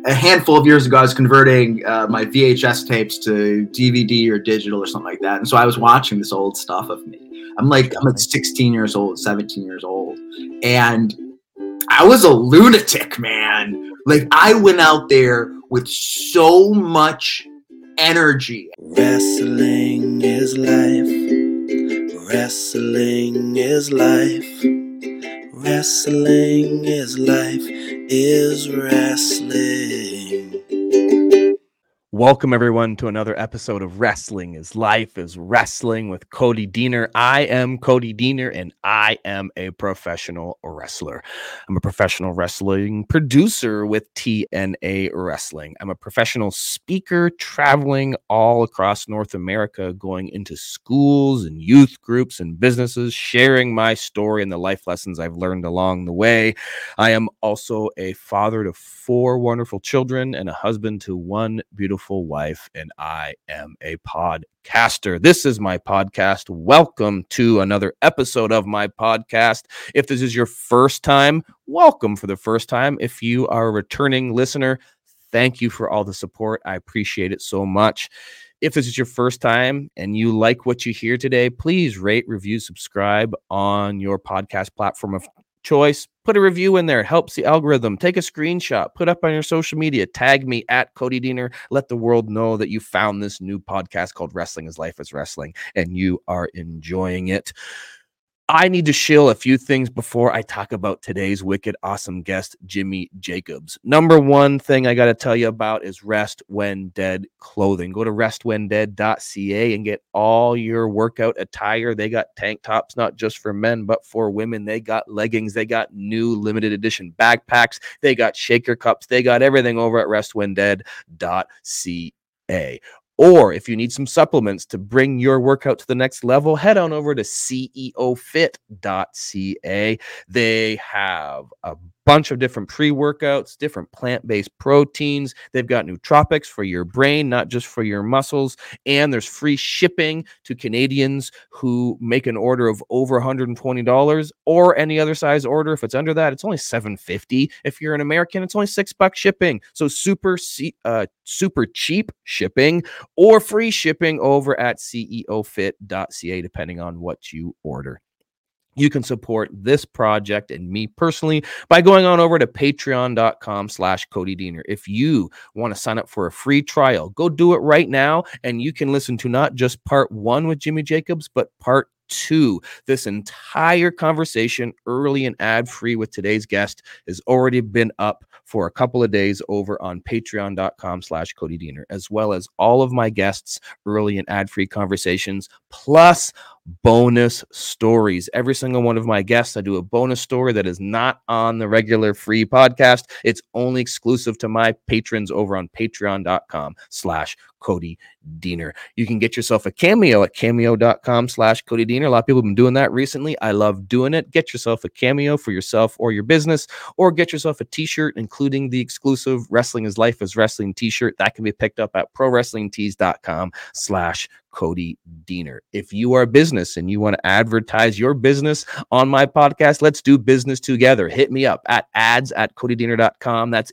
a handful of years ago, I was converting my VHS tapes to DVD or digital or something like that. And so I was watching this old stuff of me. I'm like 16 years old, 17 years old. And I was a lunatic, man. Like, I went out there with so much energy. Wrestling is life. Wrestling is life. Wrestling is life. Is wrestling. Welcome, everyone, to another episode of Wrestling is Life is Wrestling with Cody Deaner. I am Cody Deaner, and I am a professional wrestler. I'm a professional wrestling producer with TNA Wrestling. I'm a professional speaker traveling all across North America, going into schools and youth groups and businesses, sharing my story and the life lessons I've learned along the way. I am also a father to 4 wonderful children and a husband to 1 beautiful wife, and I am a podcaster. This is my podcast. Welcome to another episode of my podcast. If this is your first time, welcome for the first time. If you are a returning listener, thank you for all the support. I appreciate it so much. If this is your first time and you like what you hear today, please rate, review, subscribe on your podcast platform of choice. Put a review in there. It helps the algorithm. Take a screenshot. Put up on your social media. Tag me at Cody Deaner. Let the world know that you found this new podcast called Wrestling is Life is Wrestling and you are enjoying it. I need to shill a few things before I talk about today's wicked awesome guest, Jimmy Jacobs. Number one thing I got to tell you about is Rest When Dead clothing. Go to restwhendead.ca and get all your workout attire. They got tank tops, not just for men, but for women. They got leggings. They got new limited edition backpacks. They got shaker cups. They got everything over at restwhendead.ca. Or if you need some supplements to bring your workout to the next level, head on over to ceofit.ca. They have a bunch of different pre-workouts, different plant-based proteins. They've got nootropics for your brain, not just for your muscles. And there's free shipping to Canadians who make an order of over $120 or any other size order. If it's under that, it's only $7.50. If you're an American, it's only $6 shipping. So super cheap shipping or free shipping over at ceofit.ca, depending on what you order. You can support this project and me personally by going on over to patreon.com/Cody Deaner. If you want to sign up for a free trial, go do it right now. And you can listen to not just part 1 with Jimmy Jacobs, but part 2. This entire conversation, early and ad-free with today's guest, has already been up for a couple of days over on patreon.com/Cody Deaner, as well as all of my guests' early and ad-free conversations, plus bonus stories. Every single one of my guests, I do a bonus story that is not on the regular free podcast. It's only exclusive to my patrons over on patreon.com/Cody Deaner. You can get yourself a cameo at cameo.com/Cody Deaner. A lot of people have been doing that recently. I love doing it. Get yourself a cameo for yourself or your business, or get yourself a t-shirt, including the exclusive Wrestling is Life is Wrestling t-shirt that can be picked up at prowrestlingtees.com/Cody Deaner. If you are a business and you want to advertise your business on my podcast, let's do business together. Hit me up at ads@codydeaner.com. That's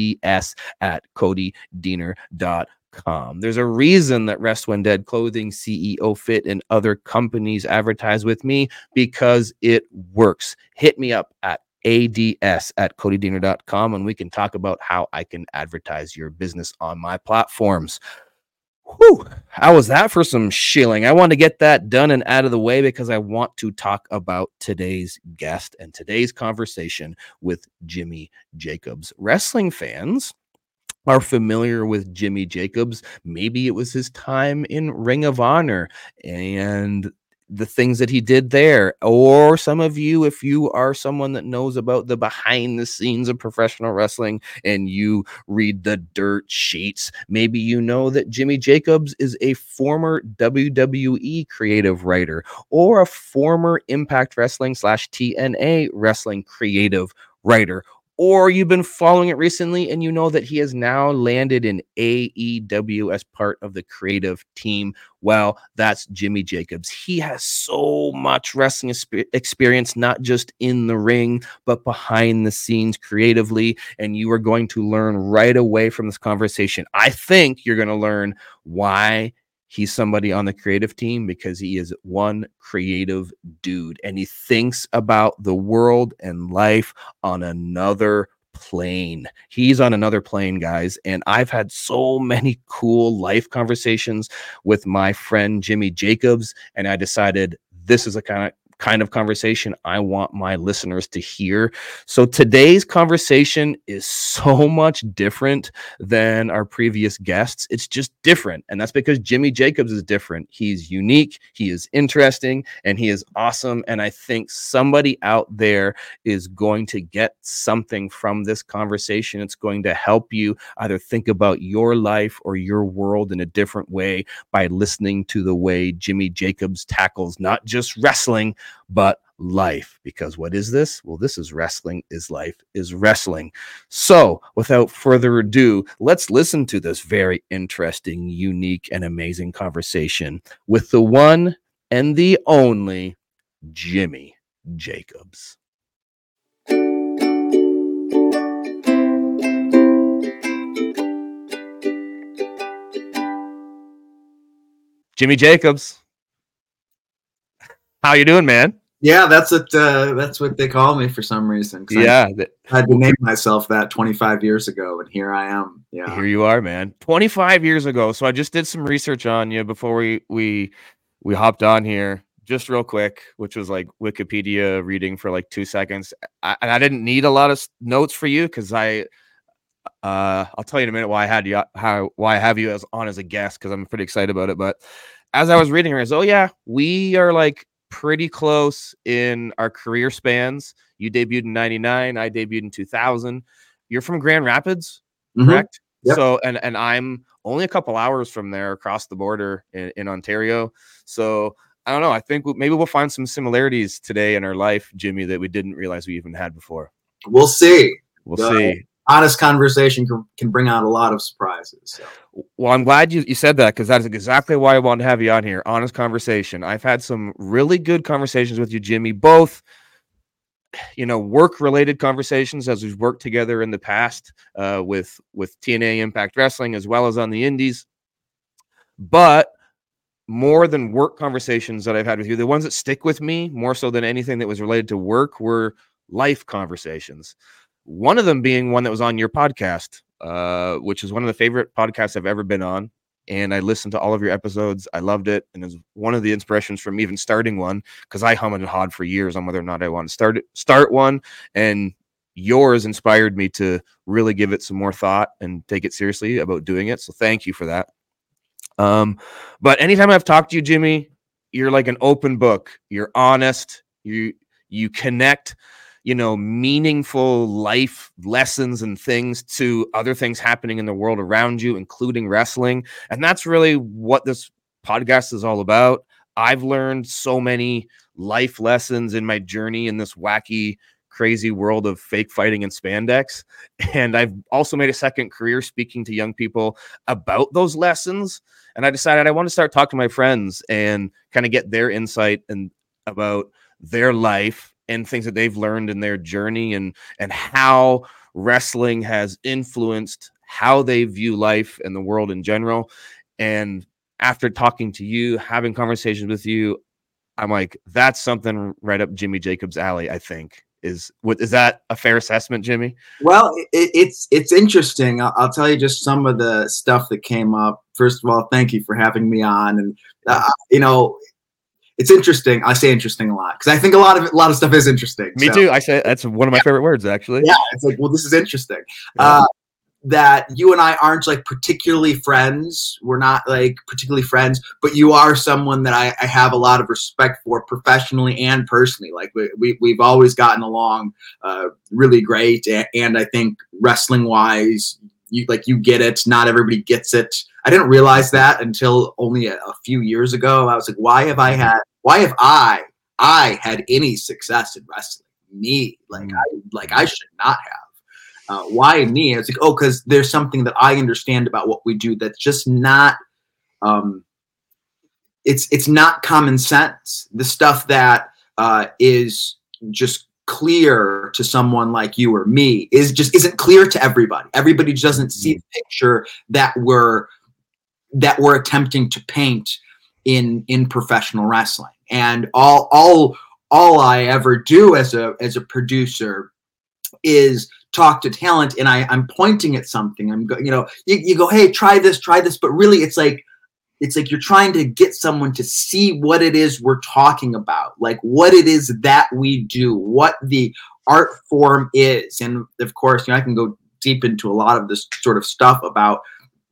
ads@codydeaner.com. There's a reason that Rest When Dead Clothing, CEO Fit, and other companies advertise with me, because it works. Hit me up at ads@codydeaner.com and we can talk about how I can advertise your business on my platforms. Whew, how was that for some shilling? I want to get that done and out of the way because I want to talk about today's guest and today's conversation with Jimmy Jacobs. Wrestling fans are familiar with Jimmy Jacobs. Maybe it was his time in Ring of Honor and the things that he did there. Or some of you, if you are someone that knows about the behind the scenes of professional wrestling and you read the dirt sheets, maybe you know that Jimmy Jacobs is a former WWE creative writer or a former Impact Wrestling /TNA wrestling creative writer, or you've been following it recently and you know that he has now landed in AEW as part of the creative team. Well, that's Jimmy Jacobs. He has so much wrestling experience, not just in the ring, but behind the scenes creatively. And you are going to learn right away from this conversation. I think you're going to learn why he's somebody on the creative team, because he is one creative dude and he thinks about the world and life on another plane. He's on another plane, guys. And I've had so many cool life conversations with my friend Jimmy Jacobs, and I decided this is a kind of conversation I want my listeners to hear. So today's conversation is so much different than our previous guests. It's just different. And that's because Jimmy Jacobs is different. He's unique, he is interesting, and he is awesome. And I think somebody out there is going to get something from this conversation. It's going to help you either think about your life or your world in a different way by listening to the way Jimmy Jacobs tackles not just wrestling, but life. Because what is this? Well, this is Wrestling is Life is Wrestling. So without further ado, let's listen to this very interesting, unique, and amazing conversation with the one and the only Jimmy Jacobs. Jimmy Jacobs, how you doing, man? Yeah, that's what they call me for some reason. Yeah, I had to name myself that 25 years ago, and here I am. Yeah, here you are, man. 25 years ago. So I just did some research on you before we hopped on here, just real quick, which was like Wikipedia reading for like 2 seconds. I didn't need a lot of notes for you because I'll tell you in a minute why I have you on as a guest, because I'm pretty excited about it. But as I was reading, I was, oh yeah, we are like pretty close in our career spans. You debuted in 99, I debuted in 2000. You're from Grand Rapids, correct? Yep. So and I'm only a couple hours from there across the border in Ontario. So I don't know. I think maybe we'll find some similarities today in our life, Jimmy, that we didn't realize we even had before. We'll see. We'll see. Honest conversation can bring out a lot of surprises. So. Well, I'm glad you said that, because that is exactly why I wanted to have you on here. Honest conversation. I've had some really good conversations with you, Jimmy, both, work-related conversations as we've worked together in the past with TNA Impact Wrestling as well as on the indies. But more than work conversations that I've had with you, the ones that stick with me more so than anything that was related to work were life conversations. One of them being one that was on your podcast, which is one of the favorite podcasts I've ever been on. And I listened to all of your episodes. I loved it. And it was one of the inspirations from even starting one, because I hummed and hawed for years on whether or not I want to start one. And yours inspired me to really give it some more thought and take it seriously about doing it. So thank you for that. But anytime I've talked to you, Jimmy, you're like an open book. You're honest. You connect meaningful life lessons and things to other things happening in the world around you, including wrestling. And that's really what this podcast is all about. I've learned so many life lessons in my journey in this wacky, crazy world of fake fighting and spandex. And I've also made a second career speaking to young people about those lessons. And I decided I want to start talking to my friends and kind of get their insight and about their life and things that they've learned in their journey, and how wrestling has influenced how they view life and the world in general. And after talking to you, having conversations with you, I'm like, that's something right up Jimmy Jacobs' alley, I think. Is that a fair assessment, Jimmy? Well, it's interesting. I'll tell you just some of the stuff that came up. First of all, thank you for having me on. And, it's interesting. I say interesting a lot because I think a lot of stuff is interesting. Me too. I say that's one of my favorite words, actually. Yeah, it's like, well, this is interesting. Yeah. That you and I aren't like particularly friends. We're not like particularly friends, but you are someone that I have a lot of respect for professionally and personally. Like we've always gotten along really great, and I think wrestling wise, you get it. Not everybody gets it. I didn't realize that until only a few years ago. I was like, why have I had any success in wrestling? Me, I should not have. Why me? It's like, oh, because there's something that I understand about what we do that's just not. It's not common sense. The stuff that is just clear to someone like you or me isn't clear to everybody. Everybody doesn't see the picture that we're attempting to paint in professional wrestling. And all I ever do as a producer is talk to talent, and I'm pointing at something. You go, hey, try this, but really it's like you're trying to get someone to see what it is we're talking about, like what it is that we do, what the art form is. And of course, I can go deep into a lot of this sort of stuff about,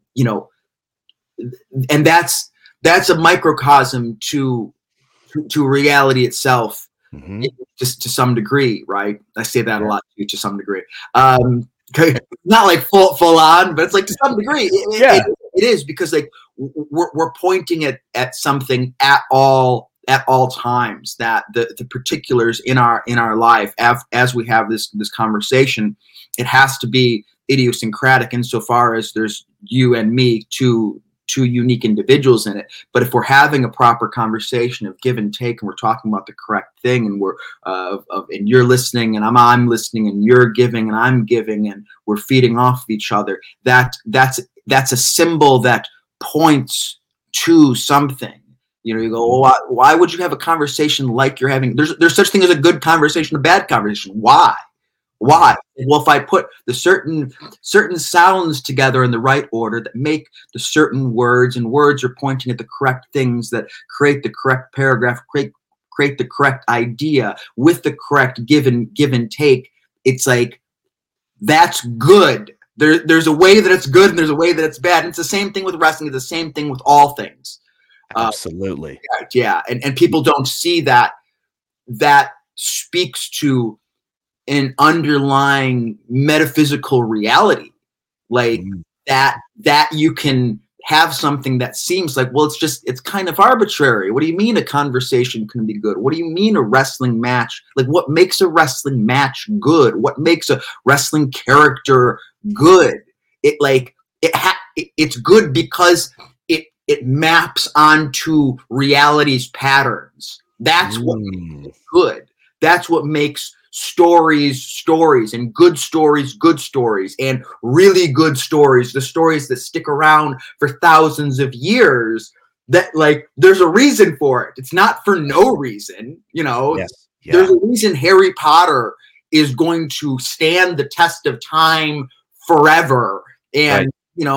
and that's a microcosm to reality itself. Mm-hmm. Just to some degree, right? I say that a lot too, to some degree. Not like full on, but it's like to some degree. It is, because like we're pointing at something at all times, that the particulars in our life as we have this conversation, it has to be idiosyncratic insofar as there's you and me, two unique individuals in it. But if we're having a proper conversation of give and take, and we're talking about the correct thing, and we're and you're listening and I'm listening, and you're giving and I'm giving, and we're feeding off of each other, that's a symbol that points to something. You go, well, why would you have a conversation like you're having? There's such thing as a good conversation, a bad conversation. Why? Well, if I put the certain sounds together in the right order that make the certain words, and words are pointing at the correct things that create the correct paragraph, create the correct idea with the correct give and take, it's like, that's good. There's a way that it's good, and there's a way that it's bad. And it's the same thing with wrestling. It's the same thing with all things. Absolutely. Yeah. And people don't see that speaks to an underlying metaphysical reality, like that you can have something that seems like, well, it's kind of arbitrary. What do you mean a conversation can be good? What do you mean a wrestling match? Like, what makes a wrestling match good? What makes a wrestling character good? It's good because it maps onto reality's patterns. That's what makes it good. That's what makes stories, and good stories, and really good stories, the stories that stick around for thousands of years, that like there's a reason for it. It's not for no reason. Yes. Yeah. There's a reason Harry Potter is going to stand the test of time forever, and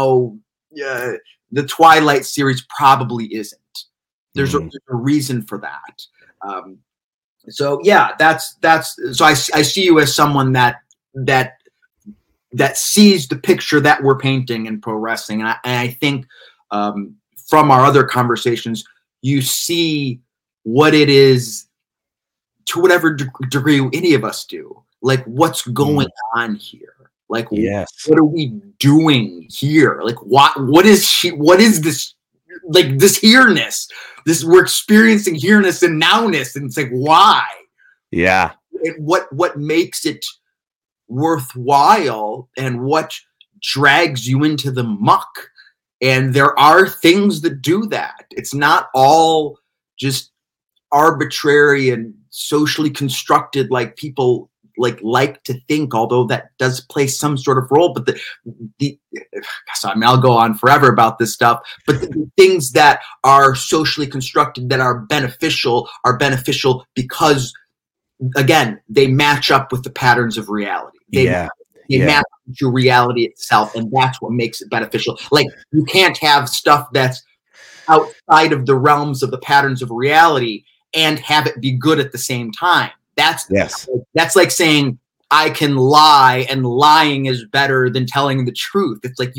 the Twilight series probably isn't. There's a reason for that. So yeah, that's so I see you as someone that sees the picture that we're painting in pro wrestling, and I think from our other conversations, you see what it is to whatever degree any of us do. Like, what's going on here? Like, what are we doing here? Like, what is this? Like, this here-ness, we're experiencing here-ness and now-ness, and it's like, why? Yeah. What makes it worthwhile, and what drags you into the muck? And there are things that do that. It's not all just arbitrary and socially constructed like people like to think, although that does play some sort of role. But I'll go on forever about this stuff, but the things that are socially constructed that are beneficial because, again, they match up with the patterns of reality. They map to reality itself, and that's what makes it beneficial. Like, you can't have stuff that's outside of the realms of the patterns of reality and have it be good at the same time. That's like saying I can lie, and lying is better than telling the truth. It's like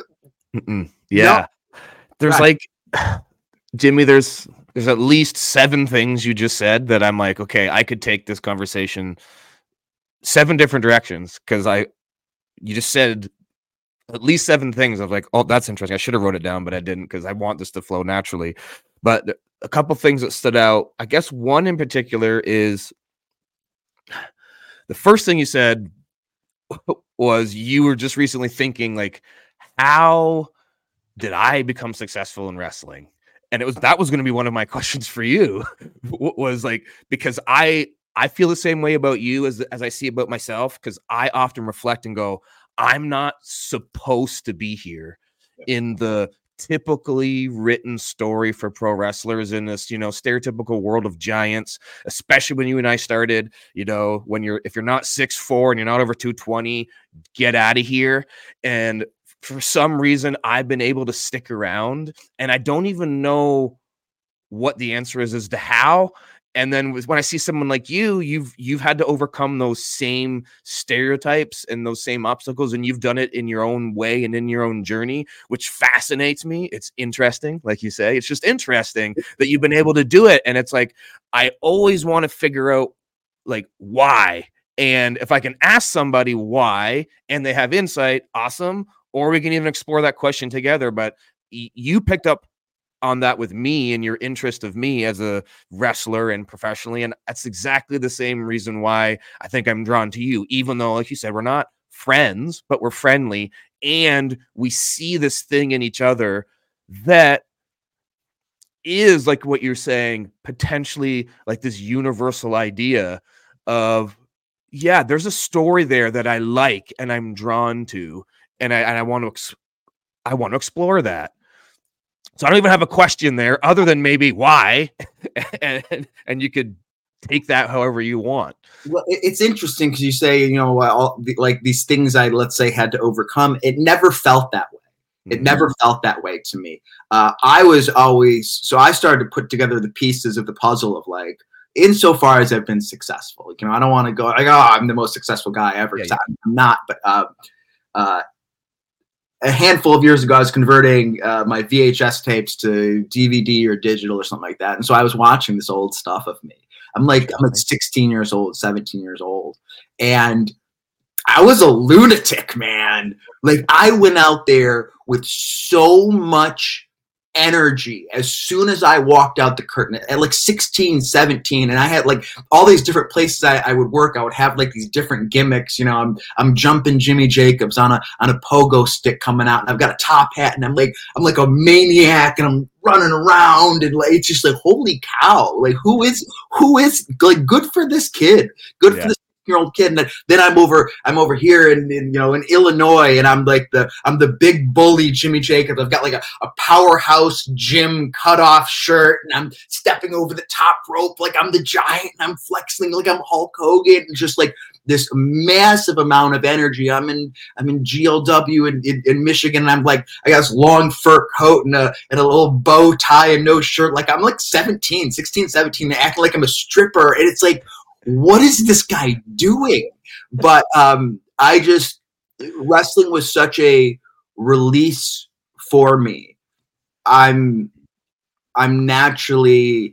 There's like, Jimmy, there's at least 7 things you just said that I'm like, okay, I could take this conversation 7 different directions, because you just said at least 7 things of like, oh, that's interesting. I should have wrote it down, but I didn't, because I want this to flow naturally. But a couple things that stood out, I guess one in particular is the first thing you said was you were just recently thinking like, how did I become successful in wrestling? And that was going to be one of my questions for you was like, because I feel the same way about you as I see about myself, because I often reflect and go, I'm not supposed to be here in the typically written story for pro wrestlers in this, stereotypical world of giants, especially when you and I started, if you're not 6'4" and you're not over 220, get out of here. And for some reason, I've been able to stick around, and I don't even know what the answer is as to how. And then when I see someone like you, you've had to overcome those same stereotypes and those same obstacles, and you've done it in your own way and in your own journey, which fascinates me. It's interesting, like you say. It's just interesting that you've been able to do it. And it's like, I always want to figure out like why. And if I can ask somebody why and they have insight, awesome. Or we can even explore that question together. But you picked up on that with me and your interest of me as a wrestler and professionally. And that's exactly the same reason why I think I'm drawn to you, even though, like you said, we're not friends, but we're friendly. And we see this thing in each other that is like what you're saying, potentially like this universal idea of, yeah, there's a story there that I like and I'm drawn to. And I want to explore that. So I don't even have a question there other than maybe why, and you could take that however you want. Well, it's interesting because you say, like these things I, let's say, had to overcome. It never felt that way. It never felt that way to me. I started to put together the pieces of the puzzle of like, insofar as I've been successful, I don't want to go like, oh, I'm the most successful guy ever. Yeah. I'm not, but a handful of years ago, I was converting my VHS tapes to DVD or digital or something like that. And so I was watching this old stuff of me. I'm like 16 years old, 17 years old. And I was a lunatic, man. Like I went out there with so much energy as soon as I walked out the curtain at like 16, 17. And I had like all these different places I would work. I would have like these different gimmicks. I'm jumping Jimmy Jacobs on a pogo stick coming out, and I've got a top hat, and I'm like a maniac, and I'm running around, and like it's just like, holy cow, like who is like, good for this kid, good for this year-old kid. And then I'm over here in Illinois, and I'm the big bully Jimmy Jacobs. I've got like a powerhouse gym cutoff shirt, and I'm stepping over the top rope like I'm the giant, and I'm flexing like I'm Hulk Hogan, and just like this massive amount of energy. I'm in GLW in Michigan, and I got this long fur coat and a little bow tie and no shirt. Like I'm like 16, 17, acting like I'm a stripper, and it's like, what is this guy doing? But wrestling was such a release for me. I'm naturally,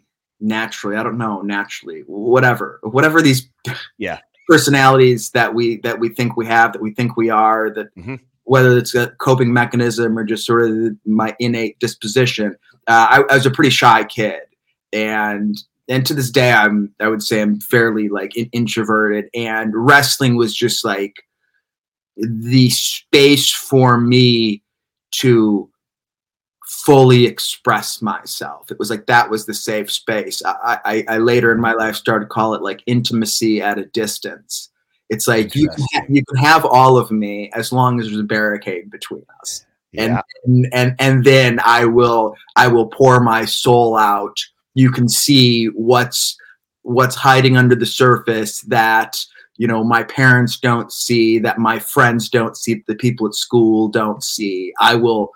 whatever these personalities that we think we have, that we think we are, that whether it's a coping mechanism or just sort of my innate disposition. I was a pretty shy kid, and to this day, I would say I'm fairly like introverted, and wrestling was just like the space for me to fully express myself. It was like, that was the safe space. I later in my life started to call it like intimacy at a distance. It's like you can have all of me as long as there's a barricade between us. Yeah. And then I will pour my soul out. You can see what's hiding under the surface that, my parents don't see, that my friends don't see, that the people at school don't see. I will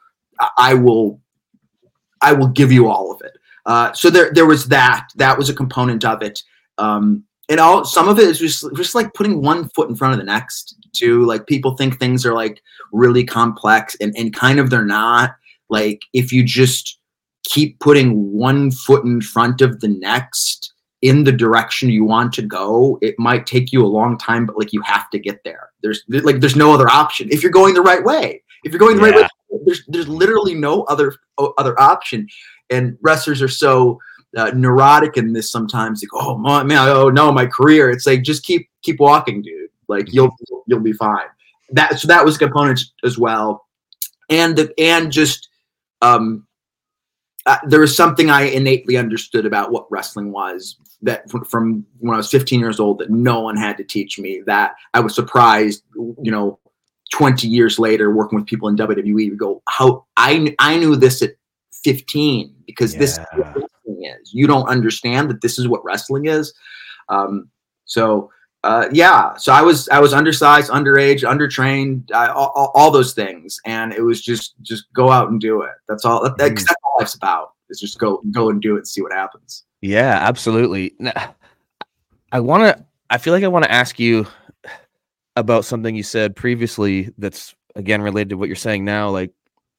give you all of it. So there was that was a component of it. And some of it is just like putting one foot in front of the next too. Like people think things are like really complex, and kind of they're not. Like if you just keep putting one foot in front of the next in the direction you want to go, it might take you a long time, but like you have to get there. There's no other option. If you're going the right way, right way, there's literally no other option. And wrestlers are so neurotic in this sometimes. Like, oh man, oh no, my career. It's like, just keep walking, dude. Like you'll be fine. that was a component as well. And just there was something I innately understood about what wrestling was, that from when I was 15 years old, that no one had to teach me, that I was surprised, 20 years later, working with people in WWE, go, how I knew this at 15, because this is what wrestling is. You don't understand that this is what wrestling is. So I was undersized, underage, undertrained, all those things, and it was just go out and do it. That's all. That's all life's about. Is just go and do it and see what happens. Yeah, absolutely. I feel like I want to ask you about something you said previously that's again related to what you're saying now, like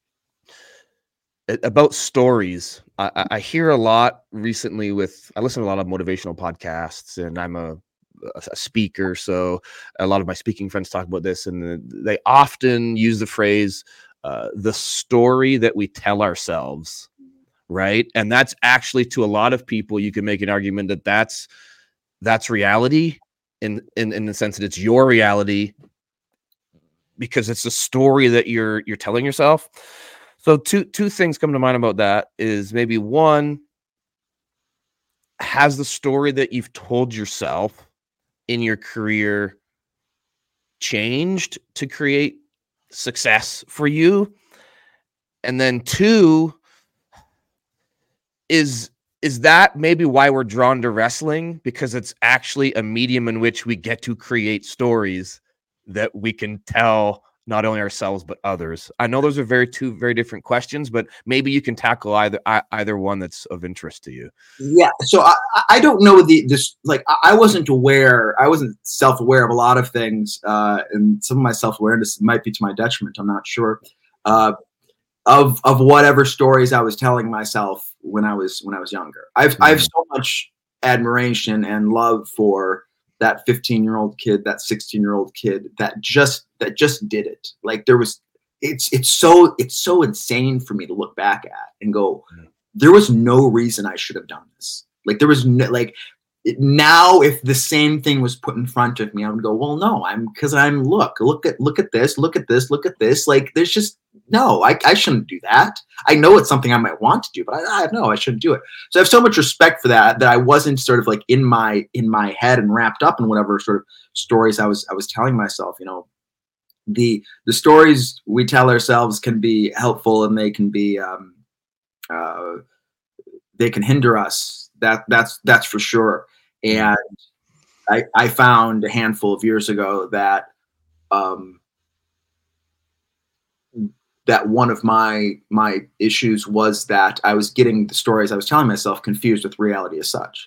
about stories. I hear a lot recently I listen to a lot of motivational podcasts, and I'm a speaker, so a lot of my speaking friends talk about this, and they often use the phrase the story that we tell ourselves, right? And that's actually, to a lot of people, you can make an argument that that's reality in the sense that it's your reality because it's a story that you're telling yourself. So two things come to mind about that is, maybe one, has the story that you've told yourself in your career changed to create success for you? And then two, is that maybe why we're drawn to wrestling? Because it's actually a medium in which we get to create stories that we can tell not only ourselves but others. I know those are two very different questions, but maybe you can tackle either one that's of interest to you. Yeah. So I don't know this, like, I wasn't self-aware of a lot of things, and some of my self-awareness might be to my detriment. I'm not sure of whatever stories I was telling myself when I was younger. I have so much admiration and love for that 15-year-old kid, that 16-year-old kid that just did it. Like, it's so insane for me to look back at and go, there was no reason I should have done this. Like, there was no, like, now if the same thing was put in front of me, I would go, well, no, look at this. Like, there's just, no, I shouldn't do that. I know it's something I might want to do, but I shouldn't do it. So I have so much respect for that I wasn't sort of like in my head and wrapped up in whatever sort of stories I was telling myself. The stories we tell ourselves can be helpful, and they can be they can hinder us. That's for sure. And I found a handful of years ago that that one of my issues was that I was getting the stories I was telling myself confused with reality as such.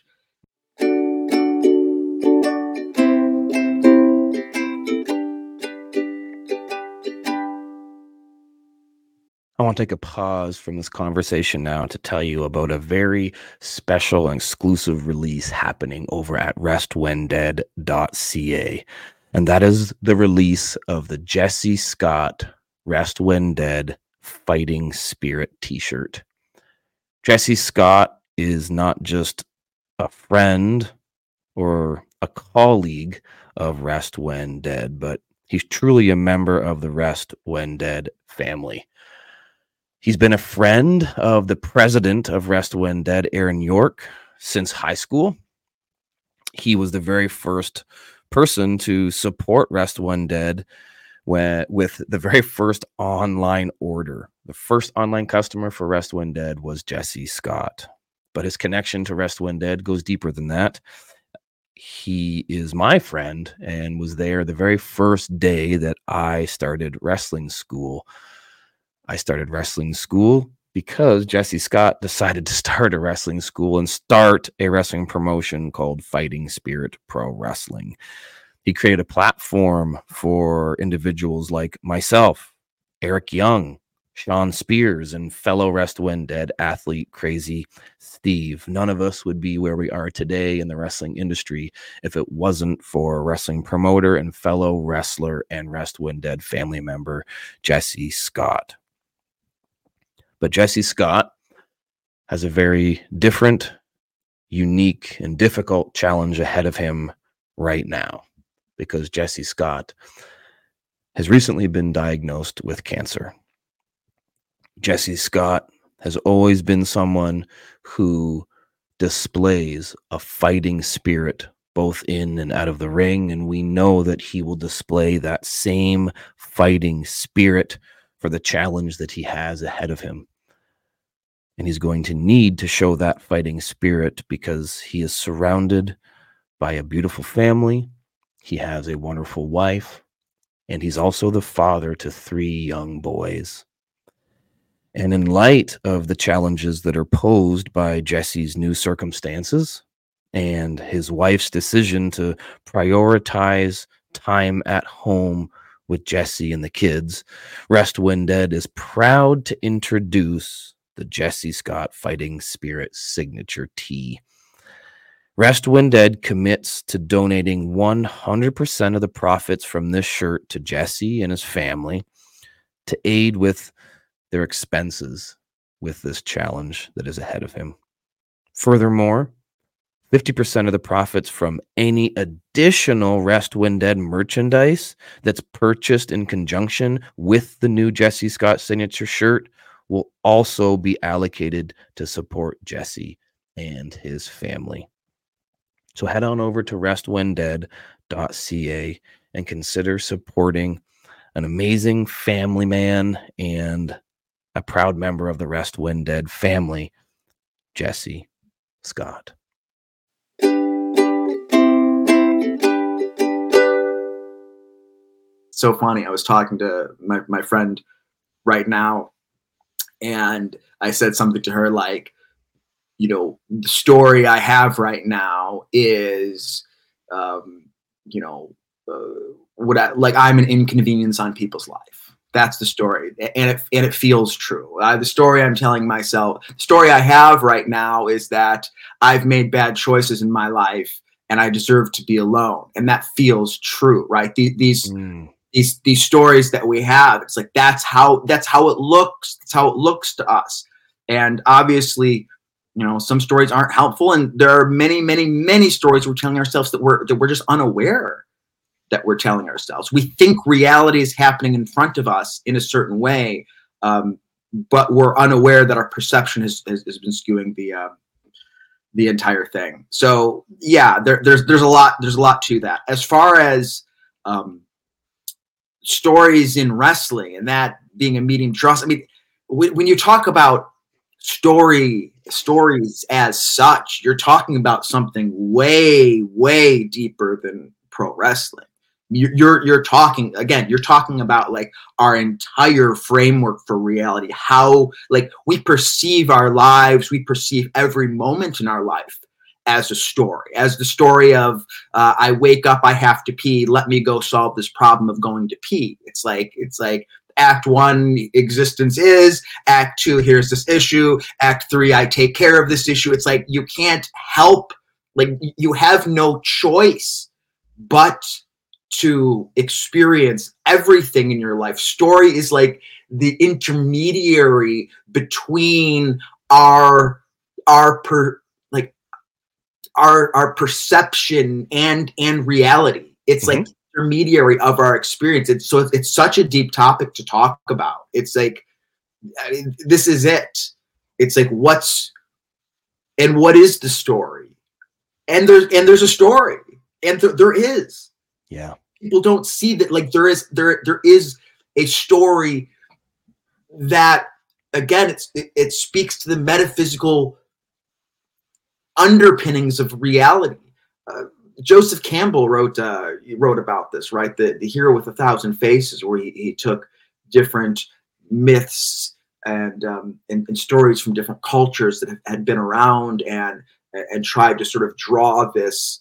I want to take a pause from this conversation now to tell you about a very special and exclusive release happening over at restwhendead.ca. And that is the release of the Jesse Scott Rest When Dead Fighting Spirit t-shirt. Jesse Scott is not just a friend or a colleague of Rest When Dead, but he's truly a member of the Rest When Dead family. He's been a friend of the president of Rest When Dead, Aaron York, since high school. He was the very first person to support Rest When Dead with the very first online order. The first online customer for Rest When Dead was Jesse Scott. But his connection to Rest When Dead goes deeper than that. He is my friend and was there the very first day that I started wrestling school. I started wrestling school because Jesse Scott decided to start a wrestling school and start a wrestling promotion called Fighting Spirit Pro Wrestling. He created a platform for individuals like myself, Eric Young, Sean Spears, and fellow Rest When Dead athlete Crazy Steve. None of us would be where we are today in the wrestling industry if it wasn't for wrestling promoter and fellow wrestler and Rest When Dead family member Jesse Scott. But Jesse Scott has a very different, unique, and difficult challenge ahead of him right now, because Jesse Scott has recently been diagnosed with cancer. Jesse Scott has always been someone who displays a fighting spirit both in and out of the ring, and we know that he will display that same fighting spirit for the challenge that he has ahead of him. And he's going to need to show that fighting spirit because he is surrounded by a beautiful family. He has a wonderful wife, and he's also the father to 3 young boys. And in light of the challenges that are posed by Jesse's new circumstances and his wife's decision to prioritize time at home with Jesse and the kids, Rest When Dead is proud to introduce the Jesse Scott Fighting Spirit signature tee. Rest When Dead commits to donating 100% of the profits from this shirt to Jesse and his family to aid with their expenses with this challenge that is ahead of him. Furthermore, 50% of the profits from any additional Rest When Dead merchandise that's purchased in conjunction with the new Jesse Scott signature shirt will also be allocated to support Jesse and his family. So head on over to restwhendead.ca and consider supporting an amazing family man and a proud member of the Rest When Dead family, Jesse Scott. So funny. I was talking to my friend right now, and I said something to her like, you know, the story I have right now is, I'm an inconvenience on people's life. That's the story, and it feels true. The story I'm telling myself, the story I have right now is that I've made bad choices in my life, and I deserve to be alone, and that feels true, right? These stories that we have, it's like that's how it looks. That's how it looks to us, and obviously, you know, some stories aren't helpful, and there are many, many, many stories we're telling ourselves that we're just unaware that we're telling ourselves. We think reality is happening in front of us in a certain way, but we're unaware that our perception has been skewing the entire thing. So yeah, there's a lot to that. As far as stories in wrestling and that being a meeting trust, I mean, when you talk about stories as such, you're talking about something way, way deeper than pro wrestling. You're talking about like our entire framework for reality, how like we perceive our lives, we perceive every moment in our life as a story, as the story of I wake up, I have to pee, let me go solve this problem of going to pee. It's like Act 1, existence is. Act 2, here's this issue. Act 3, I take care of this issue. It's like you can't help, like you have no choice but to experience everything in your life. Story is like the intermediary between our perception and reality. It's like intermediary of our experience. It's such a deep topic to talk about. It's like, I mean, this is it. It's like what is the story? And there's a story, and there is. Yeah. People don't see that, like there is a story that, again, it speaks to the metaphysical underpinnings of reality. Joseph Campbell wrote about this, right? The Hero with 1,000 Faces, where he took different myths and stories from different cultures that had been around and tried to sort of draw this,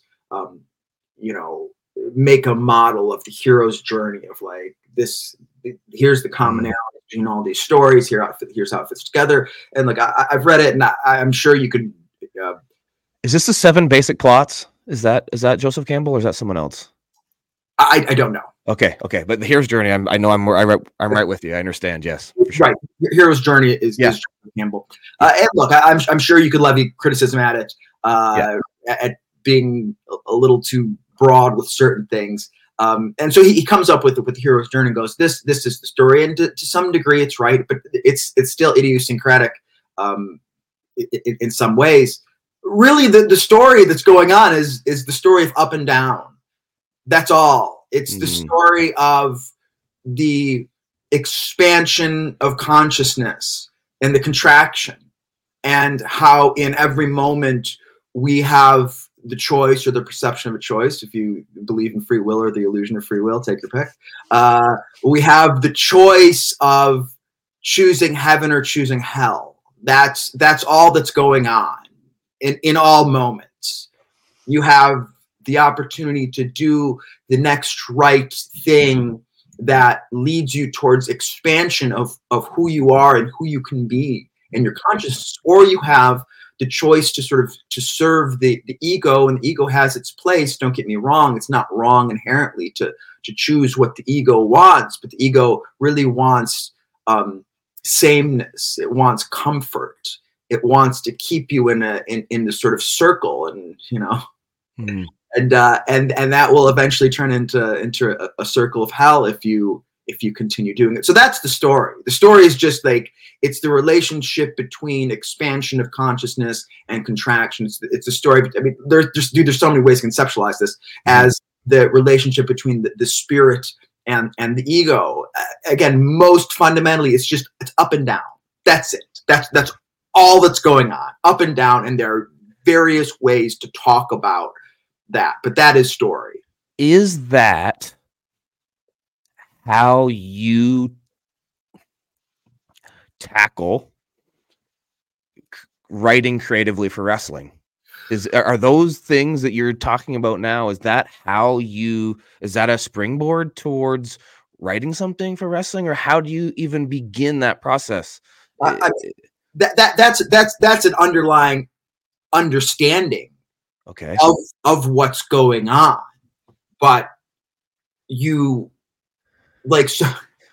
make a model of the hero's journey of like this. Here's the commonality between all these stories. Here's how it fits together. And like I've read it, and I'm sure you could. Is this the 7 Basic Plots? Is that Joseph Campbell, or is that someone else? I don't know. Okay, but the hero's journey, I'm right with you. I understand. Yes, for sure. Right. Hero's journey is Joseph Campbell. And look, I'm sure you could levy criticism at it, at being a little too broad with certain things. And so he comes up with the hero's journey and goes, this is the story. And to some degree it's right, but it's still idiosyncratic in some ways. Really, the story that's going on is the story of up and down. That's all. It's the story of the expansion of consciousness and the contraction, and how in every moment we have the choice or the perception of a choice. If you believe in free will or the illusion of free will, take your pick. We have the choice of choosing heaven or choosing hell. That's all that's going on in all moments. You have the opportunity to do the next right thing that leads you towards expansion of who you are and who you can be in your consciousness, or you have the choice to serve the ego, and the ego has its place. Don't get me wrong. It's not wrong inherently to choose what the ego wants, but the ego really wants sameness. It wants comfort. It wants to keep you in the sort of circle, and and that will eventually turn into a circle of hell if you continue doing it. So that's the story. The story is just like, it's the relationship between expansion of consciousness and contraction. It's a story. I mean, there's so many ways to conceptualize this as the relationship between the spirit and the ego. Again, most fundamentally, it's up and down. That's it. That's all that's going on, up and down. And there are various ways to talk about that, but that is story. Is that how you tackle writing creatively for wrestling? Are those things that you're talking about now? Is that a springboard towards writing something for wrestling, or how do you even begin that process? That's an underlying understanding, okay, of what's going on, but you like, so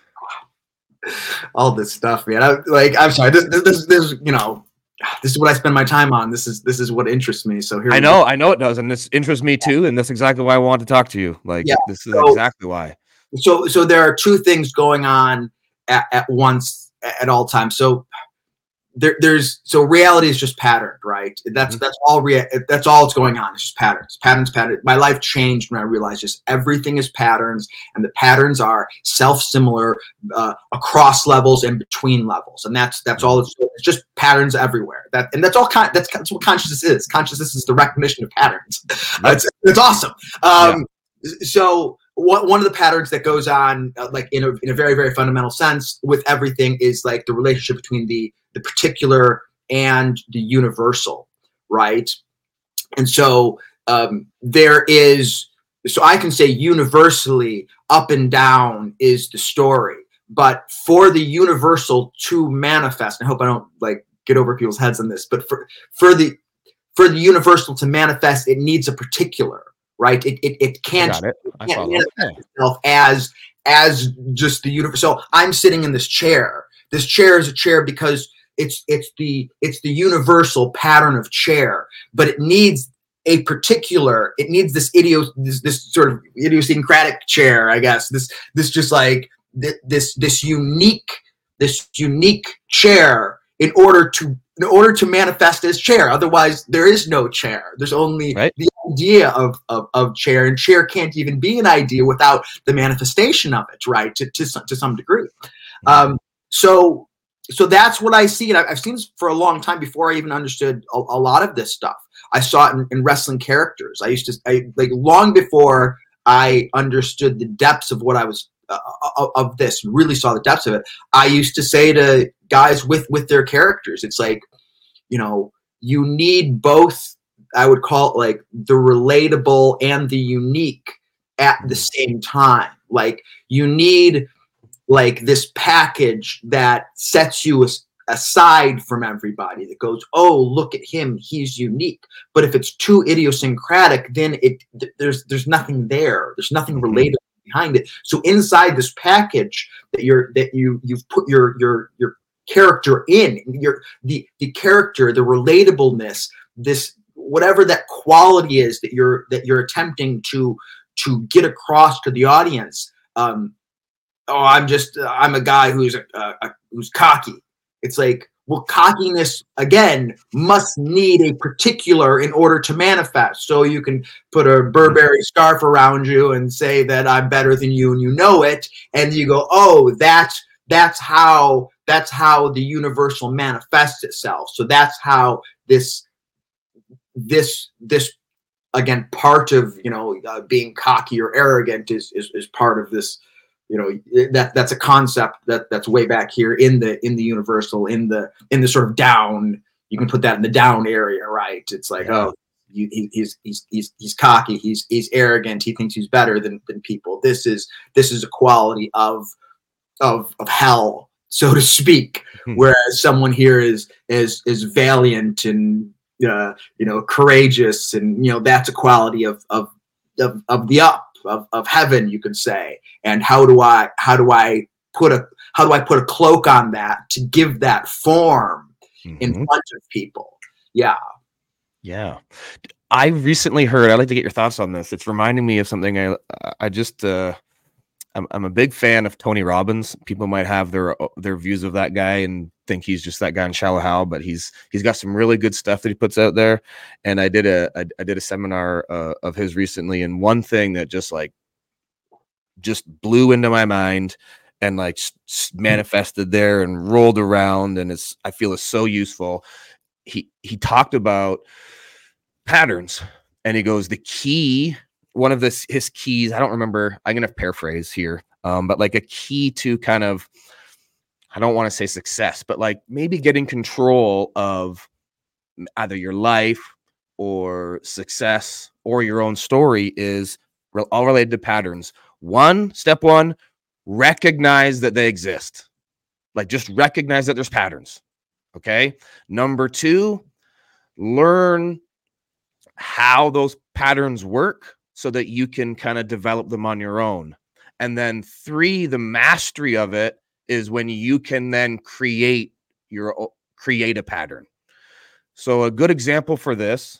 all this stuff, man. I'm sorry. This this is what I spend my time on. This is what interests me. So here I know it does, and this interests me too, and that's exactly why I want to talk to you. This is exactly why. So there are two things going on at once at all times. So so reality is just patterned, right? That's all that's all that's going on. It's just patterns. My life changed when I realized just everything is patterns, and the patterns are self-similar across levels and between levels, and that's all. It's just patterns everywhere. That's all. That's what consciousness is. Consciousness is the recognition of patterns. It's awesome. So one of the patterns that goes on, like in a very, very fundamental sense with everything, is like the relationship between the particular and the universal, right? And so so I can say universally up and down is the story, but for the universal to manifest, I hope I don't like get over people's heads on this, but for the universal to manifest, it needs a particular, right? It can't manifest itself as just the universe. So I'm sitting in this chair. This chair is a chair because it's the universal pattern of chair, but it needs a particular. It needs this sort of idiosyncratic chair, I guess. This just like this unique chair in order to manifest as chair. Otherwise, there is no chair. There's only the idea of chair, and chair can't even be an idea without the manifestation of it, right? To some degree. So that's what I see, and I've seen this for a long time before I even understood a lot of this stuff. I saw it in wrestling characters. Long before I understood the depths of what I was of this, really saw the depths of it. I used to say to guys with their characters, it's like, you need both. I would call it like the relatable and the unique at the same time. Like you need like this package that sets you aside from everybody, that goes, oh, look at him, he's unique. But if it's too idiosyncratic, then there's nothing there. There's nothing relatable behind it. So inside this package that you've put your character in, the character, the relatableness, this whatever that quality is that you're attempting to to get across to the audience, I'm a guy who's cocky. It's like, well, cockiness again must need a particular in order to manifest. So you can put a Burberry scarf around you and say that I'm better than you, and you know it, and you go, oh, that's how the universal manifests itself. So that's how this again, part of, being cocky or arrogant is part of this. That's a concept that's way back here in the universal, in the sort of down. You can put that in the down area, right? It's like, oh, he's cocky, he's arrogant, he thinks he's better than people. This is a quality of hell, so to speak. Whereas someone here is valiant and courageous, and that's a quality of the up. Of heaven, you could say. And how do I put a cloak on that to give that form in front of people? Yeah. I recently heard, I'd like to get your thoughts on this. It's reminding me of something. I'm a big fan of Tony Robbins. People might have their views of that guy and think he's just that guy in Shallow Hal, but he's got some really good stuff that he puts out there. And I did a seminar of his recently, and one thing that just blew into my mind and manifested there and rolled around, and I feel is so useful. He talked about patterns, and he goes, the key. One of his keys, I don't remember, I'm going to paraphrase here, but like a key to kind of, I don't want to say success, but like maybe getting control of either your life or success or your own story is all related to patterns. Step one, recognize that they exist. Like, just recognize that there's patterns. Okay. Number two, learn how those patterns work, so that you can kind of develop them on your own. And then three, the mastery of it is when you can then create a pattern. So a good example for this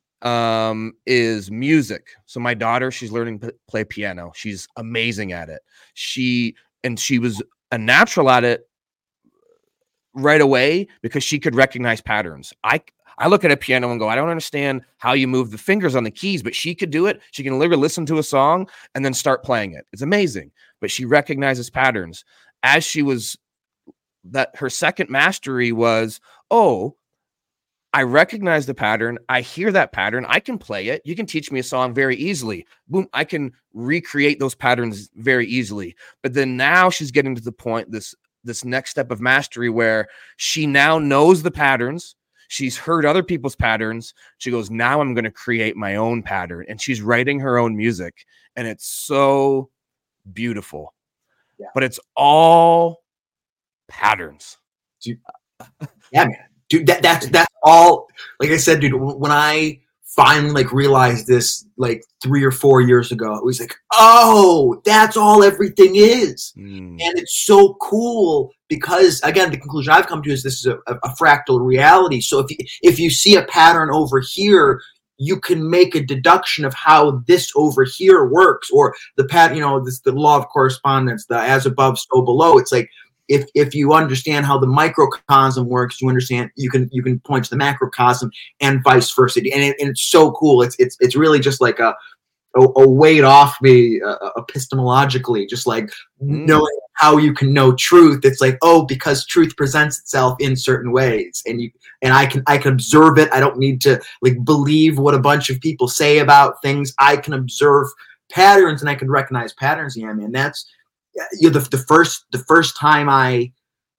is music. So my daughter, she's learning to play piano. She's amazing at it. She was a natural at it right away because she could recognize patterns. I look at a piano and go, I don't understand how you move the fingers on the keys, but she could do it. She can literally listen to a song and then start playing it. It's amazing. But she recognizes patterns. As her second mastery was, oh, I recognize the pattern. I hear that pattern. I can play it. You can teach me a song very easily. Boom. I can recreate those patterns very easily. But then now she's getting to the point, this next step of mastery, where she now knows the patterns. She's heard other people's patterns. She goes, now I'm going to create my own pattern. And she's writing her own music. And it's so beautiful. Yeah. But it's all patterns. Dude, yeah, man. Dude, that's all. Like I said, dude, when I finally realized this 3 or 4 years ago, it was like, oh, that's all everything is. And it's so cool because, again, the conclusion I've come to is this is a fractal reality. So if you see a pattern over here, you can make a deduction of how this over here works, or the pattern, the law of correspondence, the as above, so below. It's like, if you understand how the microcosm works, you can point to the macrocosm and vice versa. And it's so cool. It's really just like a weight off me epistemologically, just knowing how you can know truth. It's like, oh, because truth presents itself in certain ways, and I can observe it. I don't need to believe what a bunch of people say about things. I can observe patterns and I can recognize patterns. Yeah, man, that's the first time I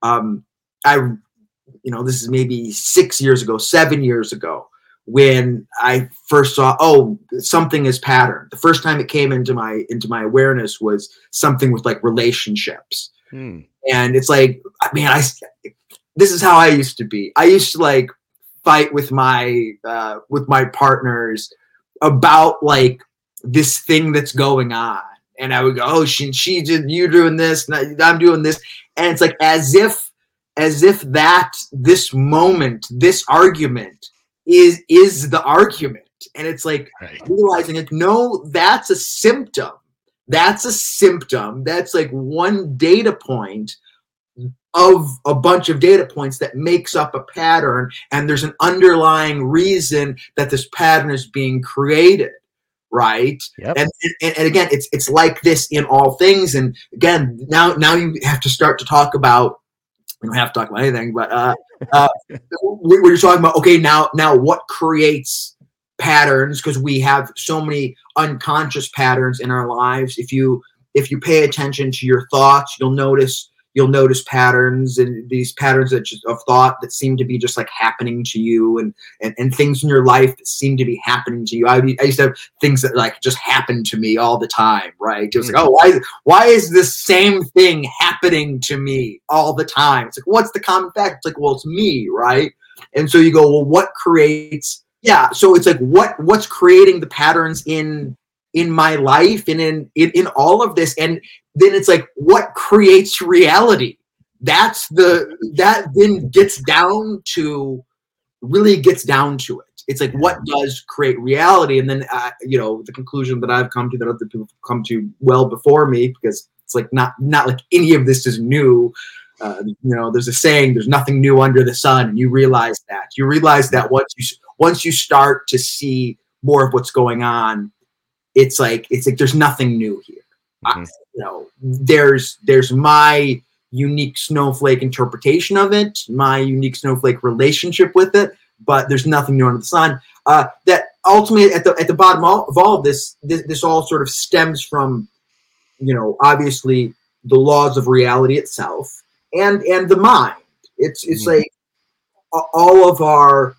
this is maybe 6 years ago, 7 years ago, when I first saw, oh, something is pattern. The first time it came into my awareness was something with relationships. And it's like, man, this is how I used to be. I used to fight with my partners about this thing that's going on. And I would go, oh, she did, you're doing this, and I'm doing this. And it's like, as if this moment, this argument is the argument. And it's like Right. realizing like, no, that's a symptom. That's a symptom. That's like one data point of a bunch of data points that makes up a pattern, and there's an underlying reason that this pattern is being created, right? Yep. And again, it's like this in all things. And again, now you have to start to talk about, we don't have to talk about anything, but we're talking about, okay, now what creates patterns, because we have so many unconscious patterns in our lives. If you pay attention to your thoughts, you'll notice patterns, and these patterns of thought that seem to be just like happening to you, and things in your life that seem to be happening to you. I used to have things that like just happen to me all the time, right? It was like, oh, why is this same thing happening to me all the time? It's like, what's the common fact? It's like, well, it's me, right? And so you go, well, what creates? Yeah, so it's like what's creating the patterns in my life and in all of this, and then it's like, what creates reality? That then really gets down to it. It's like, what does create reality? And then the conclusion that I've come to, that other people have come to well before me, because it's like not like any of this is new. There's a saying, there's nothing new under the sun, and you realize that once you start to see more of what's going on, it's like there's nothing new here. Mm-hmm. There's my unique snowflake interpretation of it, my unique snowflake relationship with it, but there's nothing new under the sun. That ultimately, at the bottom of all of this all sort of stems from, obviously the laws of reality itself and the mind. It's like all of our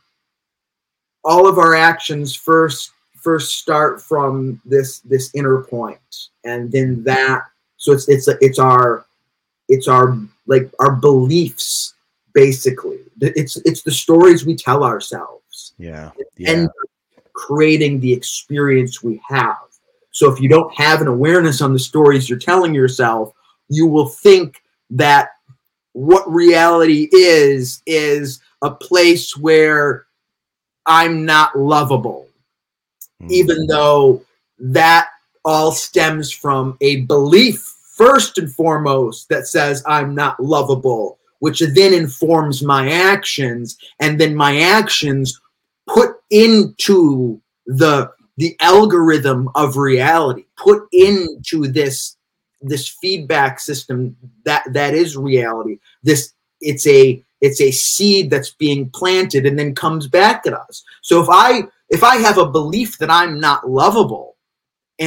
actions first start from this inner point, and then so it's our like our beliefs, basically. It's the stories we tell ourselves, and creating the experience we have. So if you don't have an awareness on the stories you're telling yourself, you will think that what reality is a place where I'm not lovable, even though that all stems from a belief, first and foremost, that says I'm not lovable, which then informs my actions, and then my actions put into the algorithm of reality, put into this feedback system that is reality. It's a seed that's being planted and then comes back at us. So if I have a belief that I'm not lovable, and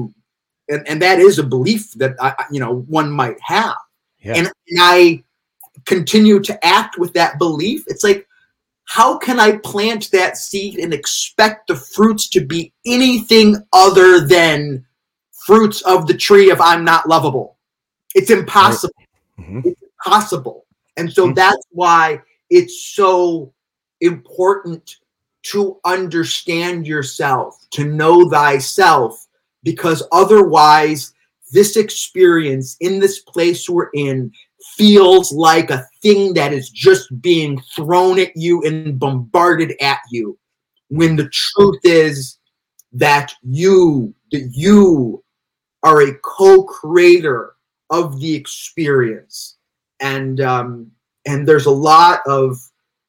that is a belief that one might have, and I continue to act with that belief, it's like, how can I plant that seed and expect the fruits to be anything other than fruits of the tree of I'm not lovable? It's impossible. Mm-hmm. It's impossible. And so that's why it's so important to understand yourself, to know thyself, because otherwise this experience in this place we're in feels like a thing that is just being thrown at you and bombarded at you, when the truth is that you are a co-creator of the experience. And there's a lot of,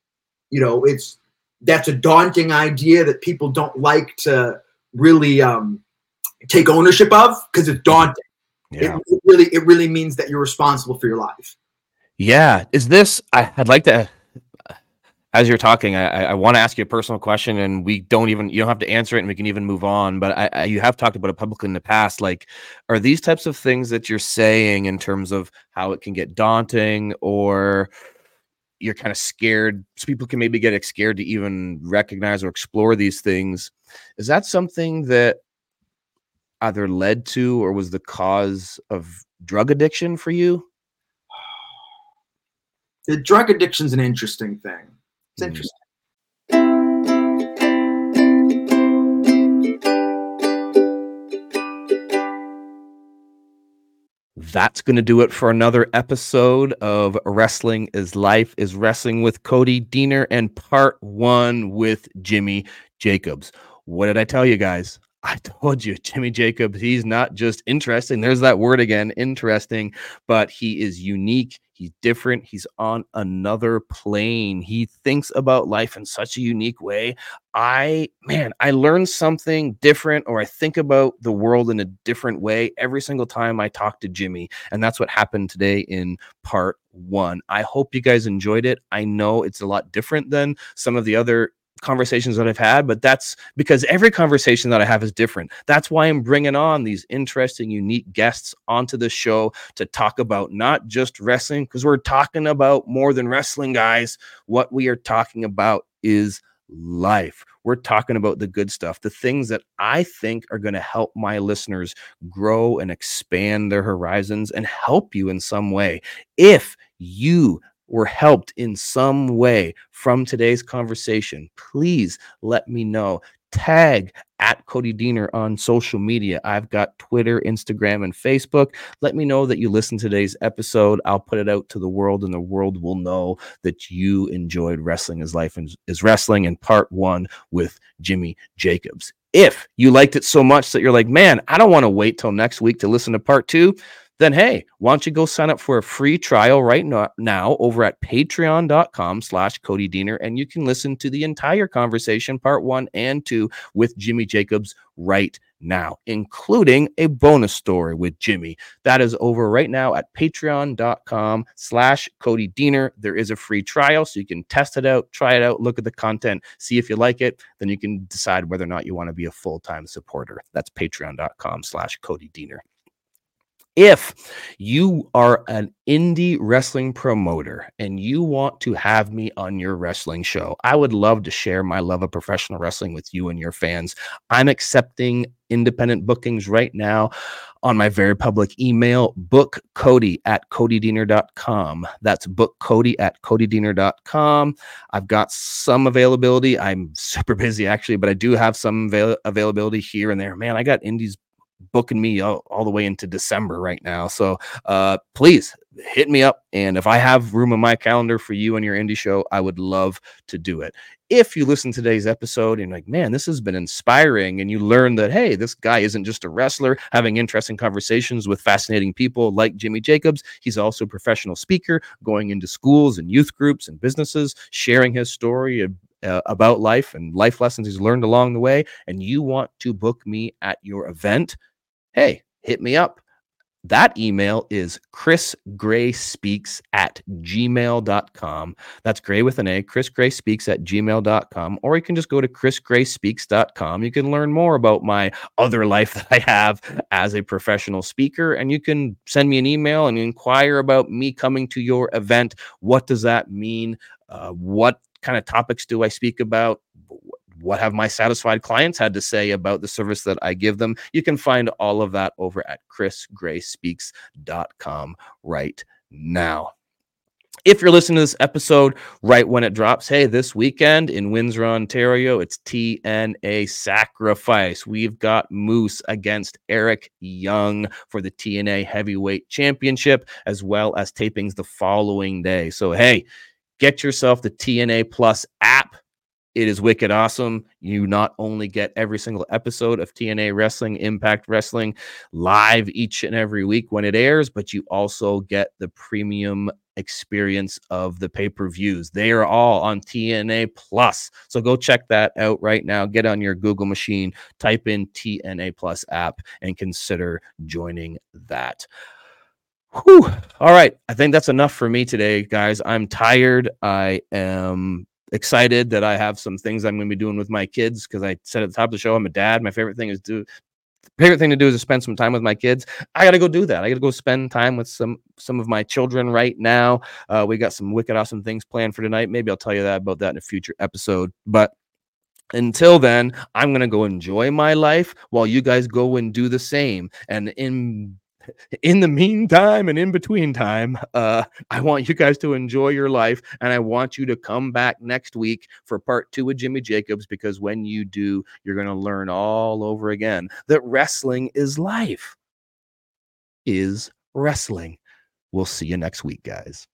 that's a daunting idea that people don't like to really take ownership of, because it's daunting. Yeah. It really means that you're responsible for your life. Yeah. Is this, I'd like to, as you're talking, I want to ask you a personal question, and you don't have to answer it, and we can even move on. But you have talked about it publicly in the past. Like, are these types of things that you're saying in terms of how it can get daunting, or you're kind of scared, so people can maybe get scared to even recognize or explore these things? Is that something that either led to or was the cause of drug addiction for you? The drug addiction is an interesting thing. It's interesting. That's going to do it for another episode of Wrestling is Life is Wrestling with Cody Deaner, and part 1 with Jimmy Jacobs. What did I tell you guys? I told you, Jimmy Jacobs, he's not just interesting. There's that word again, interesting, but he is unique. He's different. He's on another plane. He thinks about life in such a unique way. I learn something different, or I think about the world in a different way every single time I talk to Jimmy. And that's what happened today in part 1. I hope you guys enjoyed it. I know it's a lot different than some of the other conversations that I've had, but that's because every conversation that I have is different. That's why I'm bringing on these interesting, unique guests onto the show to talk about not just wrestling, because we're talking about more than wrestling, guys. What we are talking about is life. We're talking about the good stuff, the things that I think are going to help my listeners grow and expand their horizons and help you in some way. If you were helped in some way from today's conversation, please let me know. Tag at Cody Deaner on social media. I've got Twitter, Instagram, and Facebook. Let me know that you listened to today's episode. I'll put it out to the world, and the world will know that you enjoyed Wrestling is Life is Wrestling in part 1 with Jimmy Jacobs. If you liked it so much that you're like, man, I don't want to wait till next week to listen to part 2, then hey, why don't you go sign up for a free trial right now over at patreon.com/Cody Deaner, and you can listen to the entire conversation, part 1 and 2, with Jimmy Jacobs right now, including a bonus story with Jimmy. That is over right now at patreon.com/Cody Deaner. There is a free trial, so you can test it out, try it out, look at the content, see if you like it. Then you can decide whether or not you want to be a full-time supporter. That's patreon.com/Cody Deaner. If you are an indie wrestling promoter and you want to have me on your wrestling show, I would love to share my love of professional wrestling with you and your fans. I'm accepting independent bookings right now on my very public email, bookcody@codydeaner.com. That's bookcody@codydeaner.com. I've got some availability. I'm super busy actually, but I do have some availability here and there. Man, I got indies booking me all the way into December right now. So please hit me up. And if I have room in my calendar for you and your indie show, I would love to do it. If you listen to today's episode and like, man, this has been inspiring, and you learn that, hey, this guy isn't just a wrestler having interesting conversations with fascinating people like Jimmy Jacobs. He's also a professional speaker, going into schools and youth groups and businesses, sharing his story about life and life lessons he's learned along the way, and you want to book me at your event, hey, hit me up. That email is chrisgrayspeaks@gmail.com. That's Gray with an A, chrisgrayspeaks@gmail.com. Or you can just go to chrisgrayspeaks.com. You can learn more about my other life that I have as a professional speaker, and you can send me an email and inquire about me coming to your event. What does that mean? What kind of topics do I speak about? What have my satisfied clients had to say about the service that I give them? You can find all of that over at chrisgrayspeaks.com right now. If you're listening to this episode right when it drops, hey, this weekend in Windsor, Ontario, it's TNA Sacrifice. We've got Moose against Eric Young for the TNA Heavyweight Championship, as well as tapings the following day. So, hey, get yourself the TNA Plus app. It is wicked awesome. You not only get every single episode of TNA Wrestling, Impact Wrestling live each and every week when it airs, but you also get the premium experience of the pay-per-views. They are all on TNA Plus. So go check that out right now. Get on your Google machine, type in TNA Plus app, and consider joining that. Whew. All right. I think that's enough for me today, guys. I'm tired. I am excited that I have some things I'm going to be doing with my kids, because I said at the top of the show, I'm a dad. My favorite thing to do is to spend some time with my kids. I got to go do that. I got to go spend time with some of my children right now. We got some wicked awesome things planned for tonight. Maybe I'll tell you about that in a future episode. But until then, I'm going to go enjoy my life while you guys go and do the same. And in the meantime and in between time, I want you guys to enjoy your life, and I want you to come back next week for part 2 with Jimmy Jacobs, because when you do, you're going to learn all over again that wrestling is life, is wrestling. We'll see you next week, guys.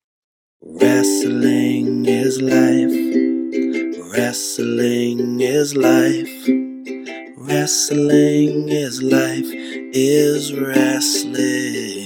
Wrestling is life. Wrestling is life. Wrestling is life, is wrestling.